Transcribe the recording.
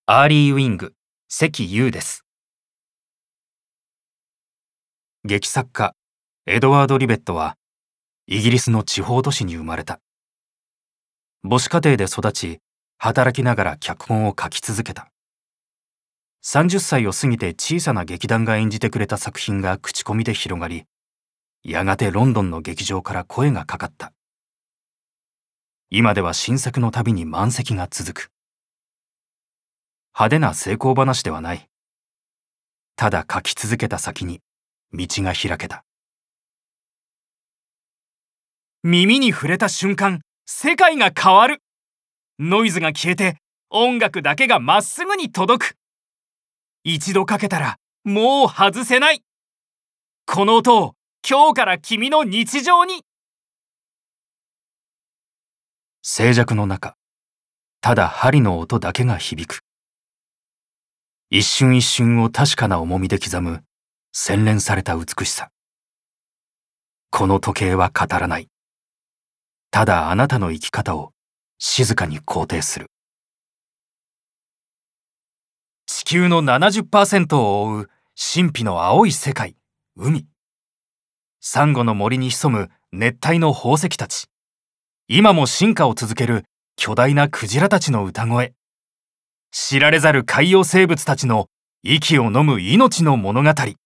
アーリーウィング、関優です。劇作家、エドワード・リベットは、イギリスの地方都市に生まれた。母子家庭で育ち、働きながら脚本を書き続けた。30歳を過ぎて小さな劇団が演じてくれた作品が口コミで広がり、やがてロンドンの劇場から声がかかった。今では新作のたびに満席が続く。派手な成功話ではない。ただ書き続けた先に道が開けた。耳に触れた瞬間、世界が変わる。ノイズが消えて音楽だけがまっすぐに届く。一度かけたらもう外せない。この音を今日から君の日常に。静寂の中、ただ針の音だけが響く。一瞬一瞬を確かな重みで刻む洗練された美しさ。この時計は語らない。ただあなたの生き方を静かに肯定する。地球の 70% を覆う神秘の青い世界、海。サンゴの森に潜む熱帯の宝石たち。今も進化を続ける巨大なクジラたちの歌声。知られざる海洋生物たちの息を飲む命の物語。